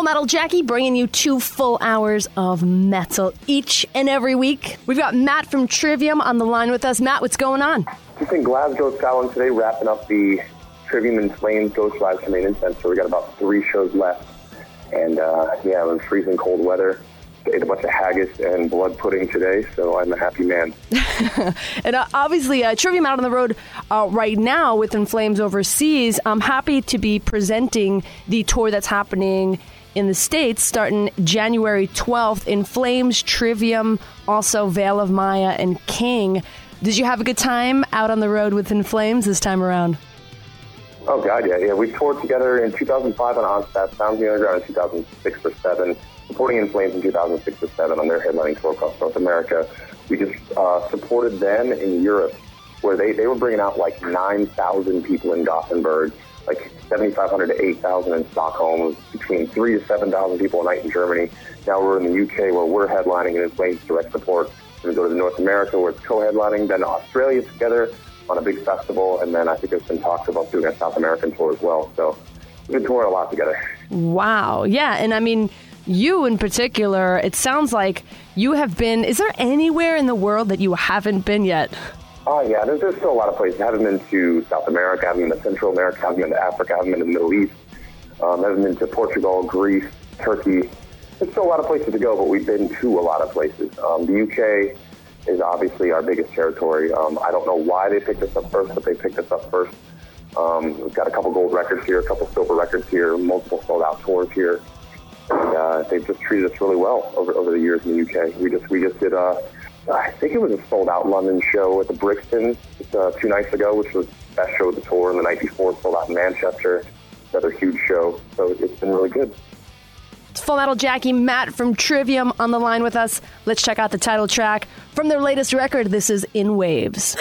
Metal Jackie bringing you 2 full hours of metal each and every week. We've got Matt from Trivium on the line with us. Matt, what's going on? Just in Glasgow, Scotland today, wrapping up the Trivium in Flames Ghost Rides from Main Incense. So we got about 3 shows left. And it was freezing cold weather. Ate a bunch of haggis and blood pudding today, so I'm a happy man. And obviously, Trivium out on the road right now with In Flames overseas. I'm happy to be presenting the tour that's happening in the States starting January 12th. In Flames, Trivium, also Veil of Maya, and King. Did you have a good time out on the road with In Flames this time around? Oh, God, yeah. We toured together in 2005 on Onstat, Sounds of the Underground in 2006 or 7. Supporting In Flames in 2006 or 7 on their headlining tour across North America. We just supported them in Europe, where they were bringing out like 9,000 people in Gothenburg, like 7,500 to 8,000 in Stockholm, between 3,000 to 7,000 people a night in Germany. Now we're in the UK, where we're headlining in In Flames direct support. We're going to go to North America, where it's co-headlining, then to Australia together on a big festival, and then I think there's been talks about doing a South American tour as well. So we've been touring a lot together. Wow. Yeah, and I mean, you in particular, it sounds like you have been, is there anywhere in the world that you haven't been yet? Oh, yeah, there's still a lot of places. I haven't been to South America, I haven't been to Central America, I haven't been to Africa, I haven't been to the Middle East, I haven't been to Portugal, Greece, Turkey. There's still a lot of places to go, but we've been to a lot of places. The UK is obviously our biggest territory. I don't know why they picked us up first, but they picked us up first. We've got a couple gold records here, a couple silver records here, multiple sold-out tours here. And they've just treated us really well over the years in the UK. We just did I think it was a sold-out London show at the Brixton 2 nights ago, which was the best show of the tour. And the night before, sold out in Manchester, another huge show. So it's been really good. It's Full Metal Jackie, Matt from Trivium on the line with us. Let's check out the title track from their latest record. This is In Waves.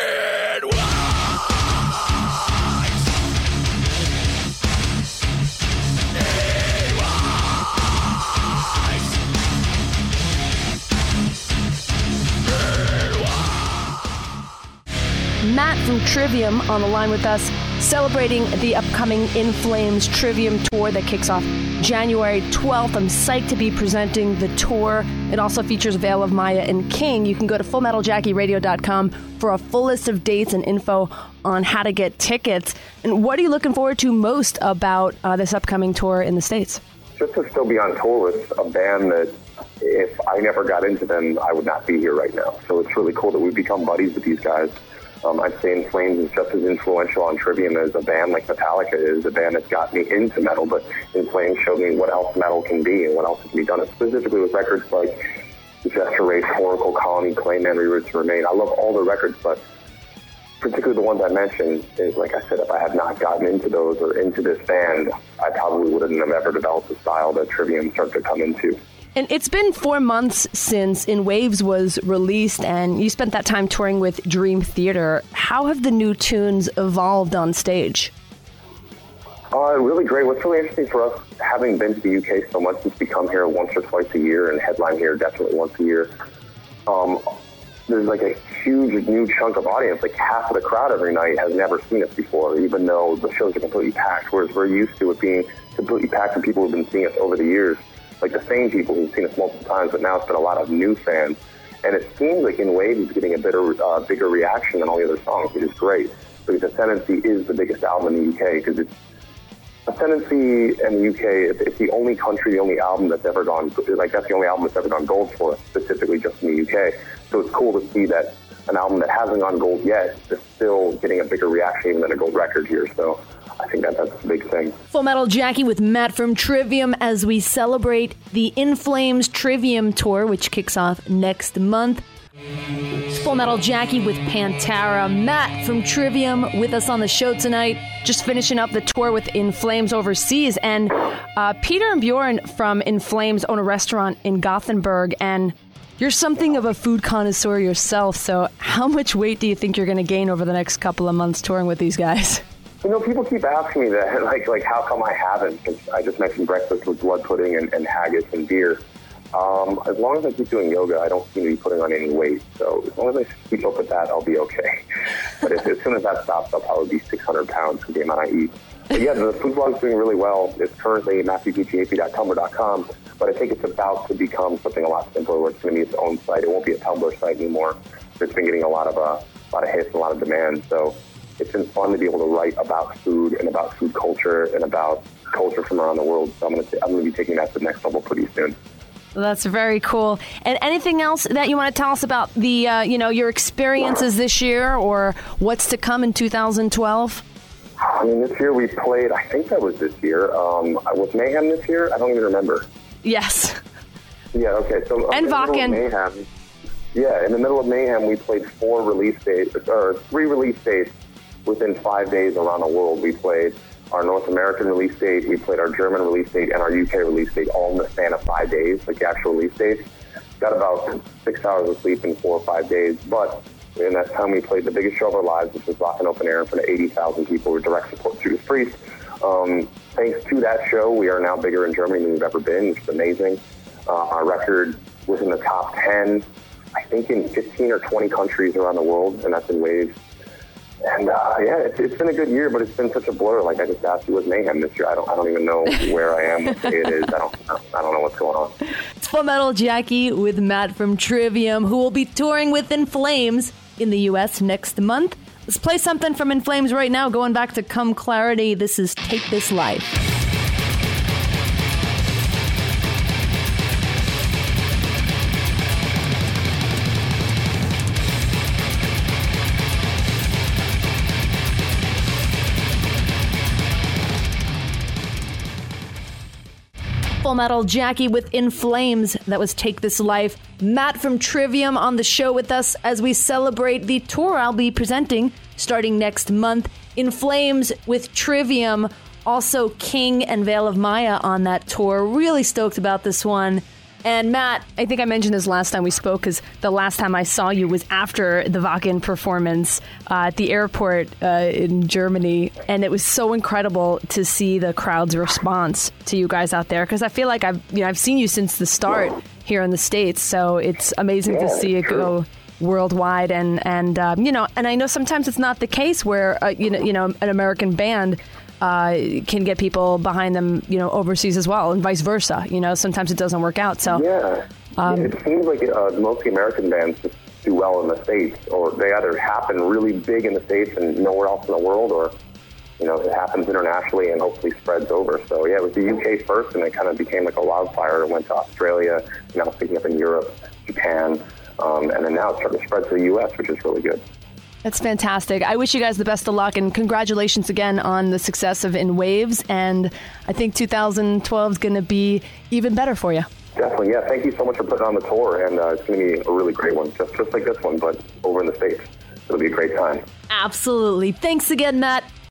Matt from Trivium on the line with us, celebrating the upcoming In Flames Trivium tour that kicks off January 12th. I'm psyched to be presenting the tour. It also features Veil of Maya and King. You can go to FullMetalJackieRadio.com for a full list of dates and info on how to get tickets. And what are you looking forward to most about this upcoming tour in the States? Just to still be on tour with a band that, if I never got into them, I would not be here right now. So it's really cool that we've become buddies with these guys. I'd say In Flames is just as influential on Trivium as a band like Metallica is, a band that's got me into metal, but In Flames showed me what else metal can be and what else can be done, specifically with records like Gesture Race, Oracle, Colony, Clayman, Reroots, Remain. I love all the records, but particularly the ones I mentioned, is like I said, if I had not gotten into those or into this band, I probably wouldn't have ever developed the style that Trivium started to come into. And it's been 4 months since In Waves was released, and you spent that time touring with Dream Theater. How have the new tunes evolved on stage? Really great. What's really interesting for us, having been to the UK so much, since we come here once or twice a year and headline here definitely once a year, there's like a huge new chunk of audience. Like half of the crowd every night has never seen us before, even though the shows are completely packed, whereas we're used to it being completely packed with people who've been seeing us over the years. Like the same people who've seen us multiple times, but now it's been a lot of new fans. And it seems like In Waves is getting a bigger reaction than all the other songs, which is great. Because Ascendancy is the biggest album in the UK, because it's Ascendancy in the UK, it's the only country, the only album that's ever gone, like that's the only album that's ever gone gold for us, specifically just in the UK. So it's cool to see that an album that hasn't gone gold yet is still getting a bigger reaction even than a gold record here. So I think that's a big thing. Full Metal Jackie with Matt from Trivium as we celebrate the In Flames Trivium tour, which kicks off next month. It's Full Metal Jackie with Pantera. Matt from Trivium with us on the show tonight, just finishing up the tour with In Flames overseas. And Peter and Bjorn from In Flames own a restaurant in Gothenburg, and you're something of a food connoisseur yourself. So how much weight do you think you're going to gain over the next couple of months touring with these guys? You know, people keep asking me that, like how come I haven't? Because I just mentioned breakfast with blood pudding and haggis and beer. As long as I keep doing yoga, I don't seem to be putting on any weight. So as long as I keep up with that, I'll be okay. But as soon as that stops, I'll probably be 600 pounds for the amount I eat. But yeah, the food blog is doing really well. It's currently MatthewGucciAP.tumblr.com, but I think it's about to become something a lot simpler where it's going to be its own site. It won't be a Tumblr site anymore. It's been getting a lot of hits and a lot of demand. So it's been fun to be able to write about food and about food culture and about culture from around the world. So I'm going to be taking that to the next level pretty soon. Well, that's very cool. And anything else that you want to tell us about the, your experiences this year or what's to come in 2012? I mean, this year we played, I think that was this year. Was Mayhem this year? I don't even remember. Yes. Yeah, okay. So and Wacken. Yeah, in the middle of Mayhem, we played 3 release dates within 5 days around the world. We played our North American release date, we played our German release date, and our UK release date all in the span of 5 days, like the actual release dates. Got about 6 hours of sleep in 4 or 5 days, but in that time we played the biggest show of our lives, which was Wacken Open Air in front of 80,000 people with direct support to Judas Priest. Thanks to that show, we are now bigger in Germany than we've ever been, which is amazing. Our record was in the top 10, I think in 15 or 20 countries around the world, and that's in waves. And it's been a good year, but it's been such a blur. Like I just asked you, with Mayhem this year, I don't even know where I am, what day it is. I don't know what's going on. It's Full Metal Jackie with Matt from Trivium, who will be touring with In Flames in the U.S. next month. Let's play something from In Flames right now, going back to Come Clarity. This is Take This Life. Full Metal Jackie with In Flames. That was Take This Life. Matt from Trivium on the show with us as we celebrate the tour I'll be presenting starting next month. In Flames with Trivium. Also King and Veil of Maya on that tour. Really stoked about this one. And Matt, I think I mentioned this last time we spoke because the last time I saw you was after the Wacken performance at the airport in Germany. And it was so incredible to see the crowd's response to you guys out there because I feel like I've seen you since the start here in the States. So it's amazing to see it go worldwide. And I know sometimes it's not the case where, an American band can get people behind them, overseas as well, and vice versa. Sometimes it doesn't work out. So it seems like most American bands just do well in the States, or they either happen really big in the States and nowhere else in the world, or it happens internationally and hopefully spreads over. So yeah, it was the UK first, and it kind of became like a wildfire. It went to Australia, now it's picking up in Europe, Japan, and then now it's starting to spread to the US, which is really good. That's fantastic. I wish you guys the best of luck, and congratulations again on the success of In Waves. And I think 2012 is going to be even better for you. Definitely, yeah. Thank you so much for putting on the tour, and it's going to be a really great one, just like this one, but over in the States. It'll be a great time. Absolutely. Thanks again, Matt.